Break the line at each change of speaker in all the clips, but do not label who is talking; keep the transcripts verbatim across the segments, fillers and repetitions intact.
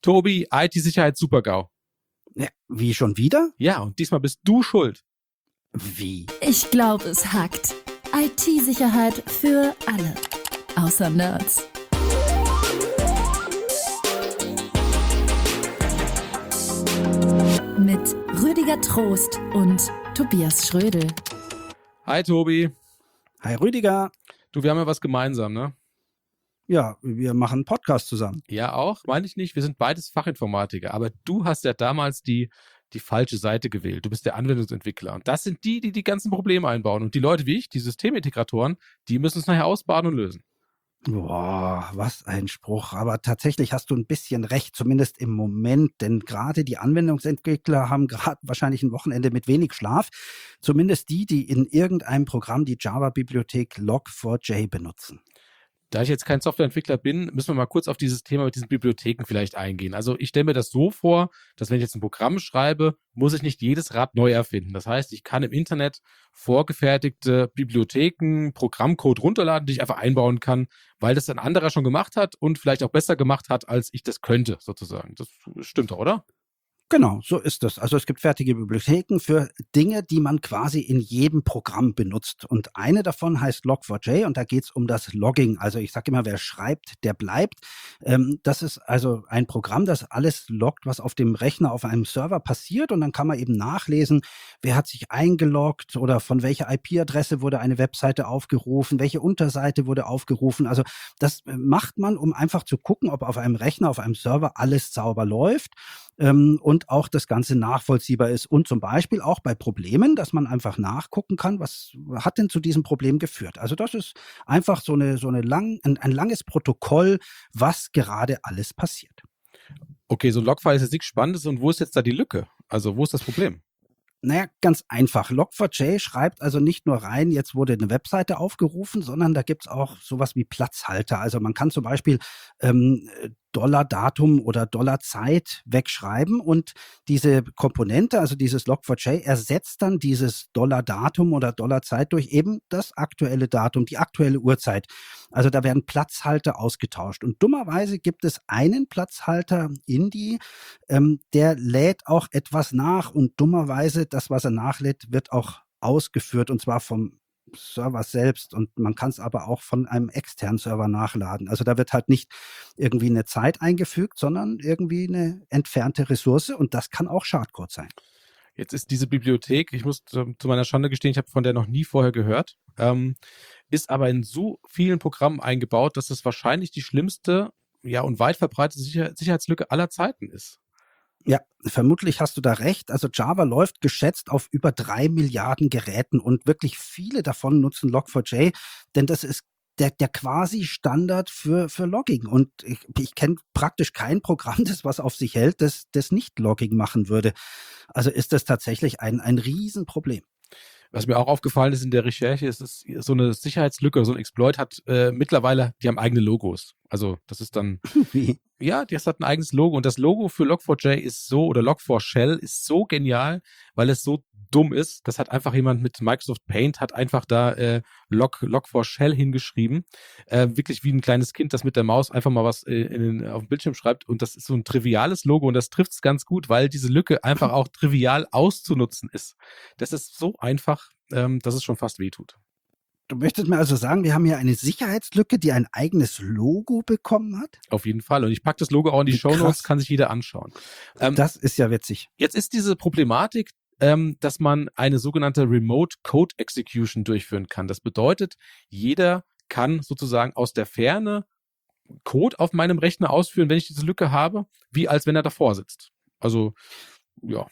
Tobi, I T-Sicherheit Super-GAU.
Ja, wie, schon wieder?
Ja, und diesmal bist du schuld.
Wie?
Ich glaube, es hackt. I T-Sicherheit für alle. Außer Nerds. Mit Rüdiger Trost und Tobias Schrödel.
Hi Tobi.
Hi Rüdiger.
Du, wir haben ja was gemeinsam, ne?
Ja, wir machen einen Podcast zusammen.
Ja, auch, meine ich nicht. Wir sind beides Fachinformatiker, aber du hast ja damals die, die falsche Seite gewählt. Du bist der Anwendungsentwickler und das sind die, die die ganzen Probleme einbauen. Und die Leute wie ich, die Systemintegratoren, die müssen es nachher ausbaden und lösen.
Boah, was ein Spruch. Aber tatsächlich hast du ein bisschen recht, zumindest im Moment. Denn gerade die Anwendungsentwickler haben gerade wahrscheinlich ein Wochenende mit wenig Schlaf. Zumindest die, die in irgendeinem Programm die Java-Bibliothek log four j benutzen.
Da ich jetzt kein Softwareentwickler bin, müssen wir mal kurz auf dieses Thema mit diesen Bibliotheken vielleicht eingehen. Also ich stelle mir das so vor, dass wenn ich jetzt ein Programm schreibe, muss ich nicht jedes Rad neu erfinden. Das heißt, ich kann im Internet vorgefertigte Bibliotheken, Programmcode runterladen, die ich einfach einbauen kann, weil das ein anderer schon gemacht hat und vielleicht auch besser gemacht hat, als ich das könnte, sozusagen. Das stimmt doch, oder?
Genau, so ist es. Also es gibt fertige Bibliotheken für Dinge, die man quasi in jedem Programm benutzt. Und eine davon heißt log four j und da geht es um das Logging. Also ich sage immer, wer schreibt, der bleibt. Ähm, das ist also ein Programm, das alles loggt, was auf dem Rechner, auf einem Server passiert. Und dann kann man eben nachlesen, wer hat sich eingeloggt oder von welcher I P-Adresse wurde eine Webseite aufgerufen, welche Unterseite wurde aufgerufen. Also das macht man, um einfach zu gucken, ob auf einem Rechner, auf einem Server alles sauber läuft. Ähm, und auch das Ganze nachvollziehbar ist und zum Beispiel auch bei Problemen, dass man einfach nachgucken kann, was hat denn zu diesem Problem geführt. Also das ist einfach so eine so eine lang ein, ein langes Protokoll, was gerade alles passiert.
Okay, so ein Logfile ist jetzt nichts Spannendes und wo ist jetzt da die Lücke? Also wo ist das Problem?
Naja, ganz einfach. log four j schreibt also nicht nur rein, jetzt wurde eine Webseite aufgerufen, sondern da gibt's auch sowas wie Platzhalter. Also man kann zum Beispiel ähm, Dollar-Datum oder Dollar-Zeit wegschreiben und diese Komponente, also dieses log four j, ersetzt dann dieses Dollar-Datum oder Dollar-Zeit durch eben das aktuelle Datum, die aktuelle Uhrzeit. Also da werden Platzhalter ausgetauscht. Und dummerweise gibt es einen Platzhalter, Indy, ähm, der lädt auch etwas nach und dummerweise das, was er nachlädt, wird auch ausgeführt und zwar vom Server selbst und man kann es aber auch von einem externen Server nachladen. Also da wird halt nicht irgendwie eine Zeit eingefügt, sondern irgendwie eine entfernte Ressource und das kann auch Schadcode sein.
Jetzt ist diese Bibliothek, ich muss zu meiner Schande gestehen, ich habe von der noch nie vorher gehört, ähm, ist aber in so vielen Programmen eingebaut, dass es wahrscheinlich die schlimmste, ja und weit verbreitete Sicher- Sicherheitslücke aller Zeiten ist.
Ja, vermutlich hast du da recht. Also Java läuft geschätzt auf über drei Milliarden Geräten und wirklich viele davon nutzen log four j, denn das ist der, der quasi Standard für, für Logging. Und ich, ich kenne praktisch kein Programm, das was auf sich hält, das, das nicht Logging machen würde. Also ist das tatsächlich ein, ein Riesenproblem.
Was mir auch aufgefallen ist in der Recherche, ist, ist so eine Sicherheitslücke, so ein Exploit hat äh, mittlerweile, die haben eigene Logos. Also das ist dann,
Wie?
ja, das hat ein eigenes Logo und das Logo für log four j ist so, oder log four shell ist so genial, weil es so dumm ist. Das hat einfach jemand mit Microsoft Paint, hat einfach da äh, log, log four shell hingeschrieben. Äh, wirklich wie ein kleines Kind, das mit der Maus einfach mal was äh, in den, auf dem Bildschirm schreibt und das ist so ein triviales Logo und das trifft es ganz gut, weil diese Lücke einfach auch trivial auszunutzen ist. Das ist so einfach, ähm, dass es schon fast wehtut.
Du möchtest mir also sagen, wir haben hier eine Sicherheitslücke, die ein eigenes Logo bekommen hat?
Auf jeden Fall. Und ich packe das Logo auch in die
Wie
Shownotes,
krass.
kann sich jeder anschauen. Ähm,
Das ist ja witzig.
jetzt ist diese Problematik, ähm, dass man eine sogenannte Remote Code Execution durchführen kann. Das bedeutet, jeder kann sozusagen aus der Ferne Code auf meinem Rechner ausführen, wenn ich diese Lücke habe, wie als wenn er davor sitzt. Also, ja.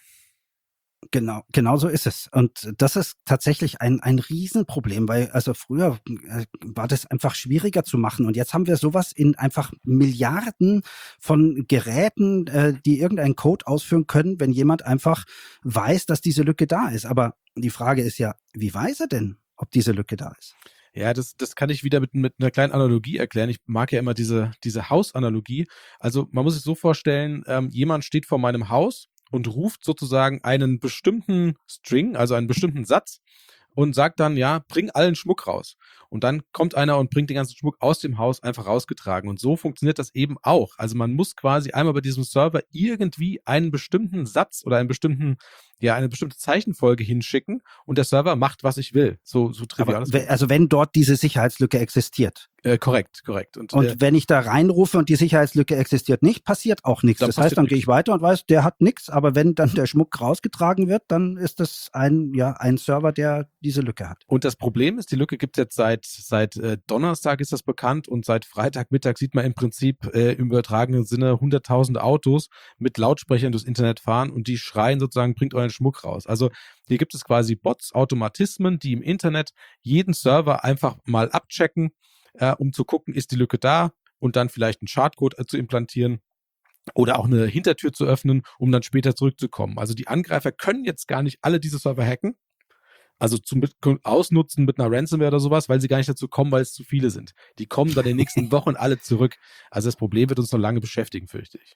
Genau, genau so ist es. Und das ist tatsächlich ein, ein Riesenproblem, weil also früher äh, war das einfach schwieriger zu machen. Und jetzt haben wir sowas in einfach Milliarden von Geräten, äh, die irgendeinen Code ausführen können, wenn jemand einfach weiß, dass diese Lücke da ist. Aber die Frage ist ja, wie weiß er denn, ob diese Lücke da ist?
Ja, das, das kann ich wieder mit, mit einer kleinen Analogie erklären. Ich mag ja immer diese, diese Hausanalogie. Also man muss sich so vorstellen, ähm, jemand steht vor meinem Haus und ruft sozusagen einen bestimmten String, also einen bestimmten Satz und sagt dann, ja, bring allen Schmuck raus. Und dann kommt einer und bringt den ganzen Schmuck aus dem Haus einfach rausgetragen. Und so funktioniert das eben auch. Also man muss quasi einmal bei diesem Server irgendwie einen bestimmten Satz oder einen bestimmten, ja, eine bestimmte Zeichenfolge hinschicken und der Server macht, was ich will. So, so trivial.
Aber, we- also wenn dort diese Sicherheitslücke existiert.
Äh, korrekt, korrekt. Und,
Und
äh,
wenn ich da reinrufe und die Sicherheitslücke existiert nicht, passiert auch nichts.
Dann
Das heißt,
passiert
dann gehe
nichts.
ich weiter und weiß, der hat nichts. Aber wenn dann der Schmuck rausgetragen wird, dann ist das ein, ja, ein Server, der diese Lücke hat.
Und das Problem ist, die Lücke gibt es jetzt seit, seit äh, Donnerstag ist das bekannt und seit Freitagmittag sieht man im Prinzip äh, im übertragenen Sinne hunderttausend Autos mit Lautsprechern durchs Internet fahren und die schreien sozusagen, bringt euren Schmuck raus. Also hier gibt es quasi Bots, Automatismen, die im Internet jeden Server einfach mal abchecken, äh, um zu gucken, ist die Lücke da und dann vielleicht einen Schadcode äh, zu implantieren. Oder auch eine Hintertür zu öffnen, um dann später zurückzukommen. Also die Angreifer können jetzt gar nicht alle diese Server hacken, also zum mit- ausnutzen mit einer Ransomware oder sowas, weil sie gar nicht dazu kommen, weil es zu viele sind. Die kommen dann in den nächsten Wochen alle zurück. Also das Problem wird uns noch lange beschäftigen, fürchte ich.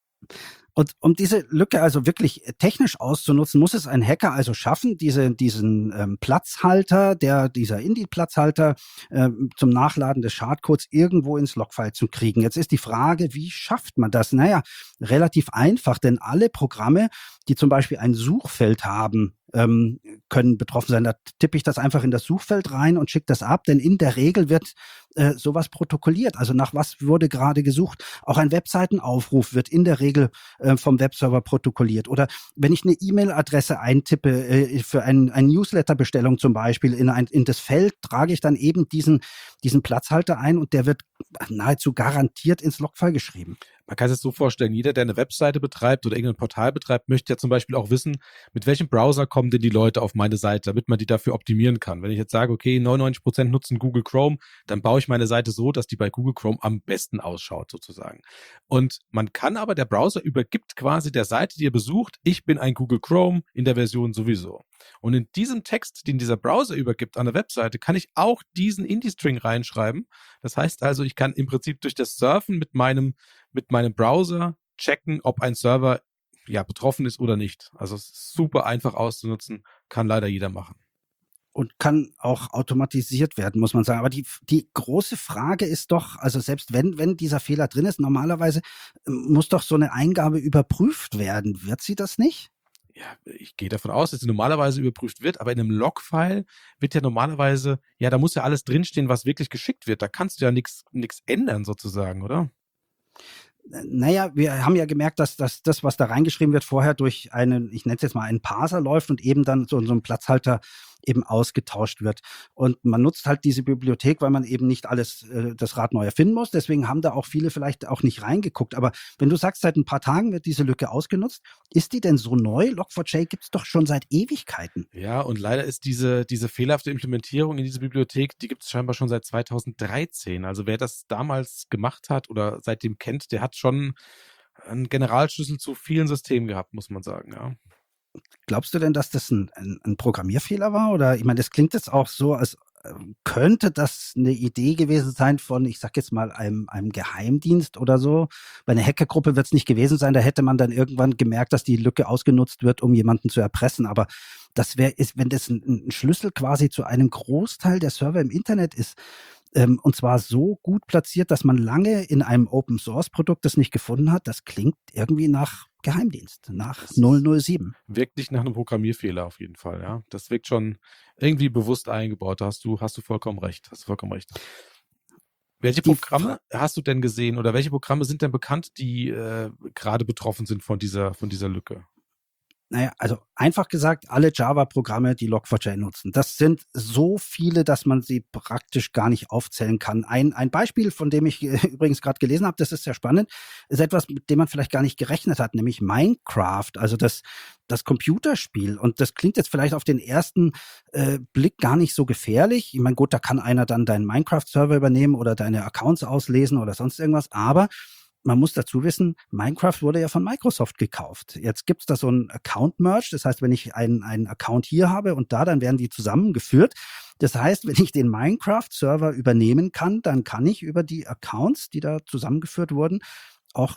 Und um diese Lücke also wirklich technisch auszunutzen, muss es ein Hacker also schaffen, diese, diesen ähm, Platzhalter, der, dieser Indie-Platzhalter ähm, zum Nachladen des Schadcodes irgendwo ins Logfile zu kriegen. Jetzt ist die Frage, wie schafft man das? Naja, relativ einfach, denn alle Programme, die zum Beispiel ein Suchfeld haben, ähm, können betroffen sein. Da tippe ich das einfach in das Suchfeld rein und schicke das ab, denn in der Regel wird äh, sowas protokolliert. Also nach was wurde gerade gesucht? Auch ein Webseitenaufruf wird in der Regel äh, vom Webserver protokolliert. Oder wenn ich eine E-Mail-Adresse eintippe äh, für ein, eine Newsletter-Bestellung zum Beispiel in, ein, in das Feld, trage ich dann eben diesen, diesen Platzhalter ein und der wird nahezu garantiert ins Logfile geschrieben.
Man kann sich das so vorstellen, jeder, der eine Webseite betreibt oder irgendein Portal betreibt, möchte ja zum Beispiel auch wissen, mit welchem Browser kommen denn die Leute auf meine Seite, damit man die dafür optimieren kann. Wenn ich jetzt sage, okay, neunundneunzig Prozent nutzen Google Chrome, dann baue ich meine Seite so, dass die bei Google Chrome am besten ausschaut sozusagen. Und man kann aber, der Browser übergibt quasi der Seite, die ihr besucht, ich bin ein Google Chrome in der Version sowieso. Und in diesem Text, den dieser Browser übergibt an der Webseite, kann ich auch diesen Indie-String reinschreiben. Das heißt also, ich kann im Prinzip durch das Surfen mit meinem mit meinem Browser checken, ob ein Server ja betroffen ist oder nicht. Also es ist super einfach auszunutzen, kann leider jeder machen.
Und kann auch automatisiert werden, muss man sagen. Aber die, die große Frage ist doch, also selbst wenn, wenn dieser Fehler drin ist, normalerweise muss doch so eine Eingabe überprüft werden. Wird sie das nicht?
Ja, ich gehe davon aus, dass sie normalerweise überprüft wird, aber in einem Log-File wird ja normalerweise, ja, da muss ja alles drinstehen, was wirklich geschickt wird. Da kannst du ja nichts nichts ändern sozusagen, oder?
Naja, wir haben ja gemerkt, dass, dass das, was da reingeschrieben wird, vorher durch einen, ich nenne es jetzt mal einen Parser läuft und eben dann so, so ein Platzhalter eben ausgetauscht wird. Und man nutzt halt diese Bibliothek, weil man eben nicht alles äh, das Rad neu erfinden muss. Deswegen haben da auch viele vielleicht auch nicht reingeguckt. Aber wenn du sagst, seit ein paar Tagen wird diese Lücke ausgenutzt, ist die denn so neu? log four j gibt es doch schon seit Ewigkeiten.
Ja, und leider ist diese, diese fehlerhafte Implementierung in diese Bibliothek, die gibt es scheinbar schon seit zweitausenddreizehn. Also wer das damals gemacht hat oder seitdem kennt, der hat schon einen Generalschlüssel zu vielen Systemen gehabt, muss man sagen, ja.
Glaubst du denn, dass das ein, ein, ein Programmierfehler war? Oder ich meine, das klingt jetzt auch so, als äh, könnte das eine Idee gewesen sein von, ich sag jetzt mal, einem, einem Geheimdienst oder so. Bei einer Hackergruppe wird es nicht gewesen sein, da hätte man dann irgendwann gemerkt, dass die Lücke ausgenutzt wird, um jemanden zu erpressen. Aber das wäre, wenn das ein, ein Schlüssel quasi zu einem Großteil der Server im Internet ist, ähm, und zwar so gut platziert, dass man lange in einem Open-Source-Produkt das nicht gefunden hat, das klingt irgendwie nach Geheimdienst, nach null null sieben.
Wirkt nicht nach einem Programmierfehler auf jeden Fall, ja. Das wirkt schon irgendwie bewusst eingebaut. Da hast du, hast du vollkommen recht. Hast du vollkommen recht. Welche
Die
Programme hast du denn gesehen oder welche Programme sind denn bekannt, die äh, gerade betroffen sind von dieser, von dieser Lücke?
Naja, also einfach gesagt, alle Java-Programme, die log four j nutzen. Das sind so viele, dass man sie praktisch gar nicht aufzählen kann. Ein, ein Beispiel, von dem ich äh, übrigens gerade gelesen habe, das ist sehr spannend, ist etwas, mit dem man vielleicht gar nicht gerechnet hat, nämlich Minecraft, also das, das Computerspiel. Und das klingt jetzt vielleicht auf den ersten äh, Blick gar nicht so gefährlich. Ich meine, gut, da kann einer dann deinen Minecraft-Server übernehmen oder deine Accounts auslesen oder sonst irgendwas, aber man muss dazu wissen, Minecraft wurde ja von Microsoft gekauft. Jetzt gibt es da so ein Account-Merge. Das heißt, wenn ich einen, einen Account hier habe und da, dann werden die zusammengeführt. Das heißt, wenn ich den Minecraft-Server übernehmen kann, dann kann ich über die Accounts, die da zusammengeführt wurden, auch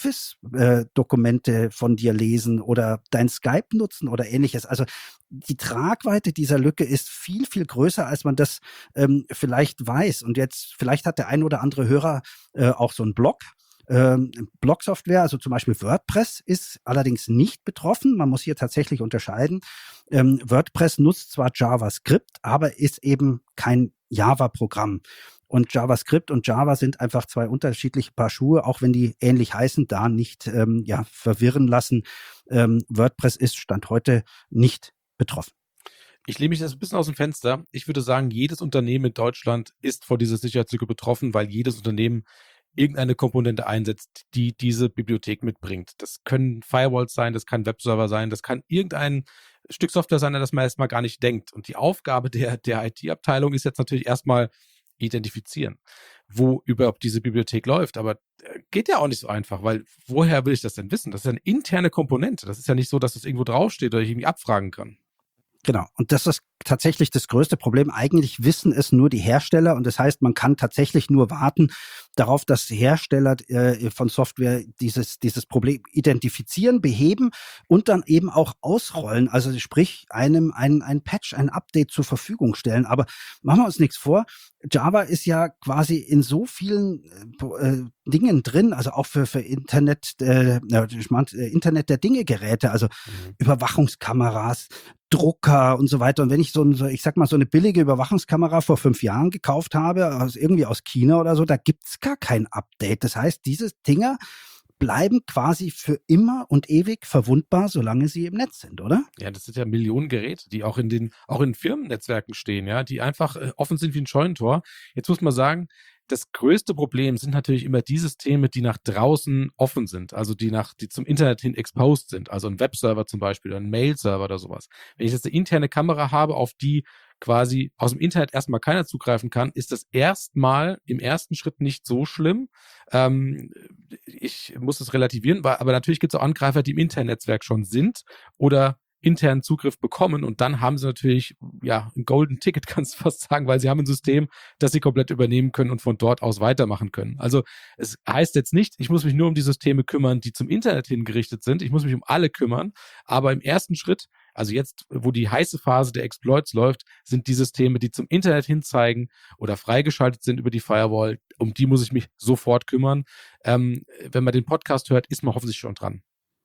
Office-Dokumente von dir lesen oder dein Skype nutzen oder ähnliches. Also die Tragweite dieser Lücke ist viel, viel größer, als man das ähm, vielleicht weiß. Und jetzt, vielleicht hat der ein oder andere Hörer äh, auch so einen Blog. Ähm, Blog-Software, also zum Beispiel WordPress, ist allerdings nicht betroffen. Man muss hier tatsächlich unterscheiden. Ähm, WordPress nutzt zwar JavaScript, aber ist eben kein Java-Programm. Und JavaScript und Java sind einfach zwei unterschiedliche Paar Schuhe, auch wenn die ähnlich heißen, da nicht ähm, ja, verwirren lassen. Ähm, WordPress ist Stand heute nicht betroffen.
Ich lehne mich das ein bisschen aus dem Fenster. Ich würde sagen, jedes Unternehmen in Deutschland ist vor dieser Sicherheitslücke betroffen, weil jedes Unternehmen irgendeine Komponente einsetzt, die diese Bibliothek mitbringt. Das können Firewalls sein, das kann Webserver sein, das kann irgendein Stück Software sein, an das man erstmal gar nicht denkt. Und die Aufgabe der, der I T-Abteilung ist jetzt natürlich erstmal identifizieren, wo überhaupt diese Bibliothek läuft. Aber geht ja auch nicht so einfach, weil woher will ich das denn wissen? Das ist ja eine interne Komponente. Das ist ja nicht so, dass das irgendwo draufsteht oder ich irgendwie abfragen kann.
Genau. Und das ist tatsächlich das größte Problem. Eigentlich wissen es nur die Hersteller und das heißt, man kann tatsächlich nur warten darauf, dass Hersteller äh, von Software dieses, dieses Problem identifizieren, beheben und dann eben auch ausrollen. Also sprich, einem ein, ein Patch, ein Update zur Verfügung stellen. Aber machen wir uns nichts vor. Java ist ja quasi in so vielen äh, Dingen drin, also auch für, für Internet, äh, ich mein, Internet der Dinge Geräte, also mhm. Überwachungskameras, Drucker und so weiter. Und wenn ich so, ein, so, ich sag mal, so eine billige Überwachungskamera vor fünf Jahren gekauft habe, aus, irgendwie aus China oder so, da gibt's gar kein Update. Das heißt, diese Dinger bleiben quasi für immer und ewig verwundbar, solange sie im Netz sind, oder?
Ja, das sind ja Millionen Geräte, die auch in den, auch in Firmennetzwerken stehen, ja, die einfach äh, offen sind wie ein Scheunentor. Jetzt muss man sagen, das größte Problem sind natürlich immer die Systeme, die nach draußen offen sind, also die nach, die zum Internet hin exposed sind, also ein Webserver zum Beispiel oder ein Mail-Server oder sowas. Wenn ich jetzt eine interne Kamera habe, auf die quasi aus dem Internet erstmal keiner zugreifen kann, ist das erstmal im ersten Schritt nicht so schlimm. Ähm, ich muss das relativieren, aber natürlich gibt es auch Angreifer, die im Internetnetzwerk schon sind oder internen Zugriff bekommen und dann haben sie natürlich, ja, ein Golden Ticket, kannst du fast sagen, weil sie haben ein System, das sie komplett übernehmen können und von dort aus weitermachen können. Also es heißt jetzt nicht, ich muss mich nur um die Systeme kümmern, die zum Internet hingerichtet sind, ich muss mich um alle kümmern, aber im ersten Schritt, also jetzt, wo die heiße Phase der Exploits läuft, sind die Systeme, die zum Internet hinzeigen oder freigeschaltet sind über die Firewall, um die muss ich mich sofort kümmern. Ähm, wenn man den Podcast hört, ist man hoffentlich schon dran.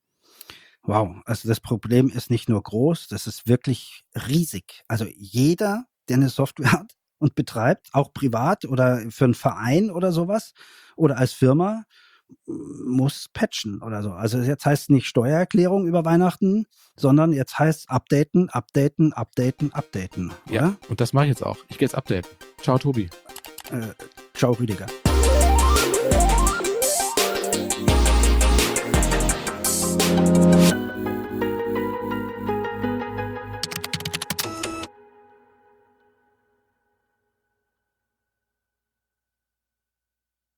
Wow, also das Problem ist nicht nur groß, das ist wirklich riesig. Also jeder, der eine Software hat und betreibt, auch privat oder für einen Verein oder sowas oder als Firma, muss patchen oder so. Also jetzt heißt es nicht Steuererklärung über Weihnachten, sondern jetzt heißt es updaten, updaten, updaten, updaten.
Ja, oder? Und das mache ich jetzt auch. Ich gehe jetzt updaten. Ciao, Tobi.
Äh, ciao, Rüdiger.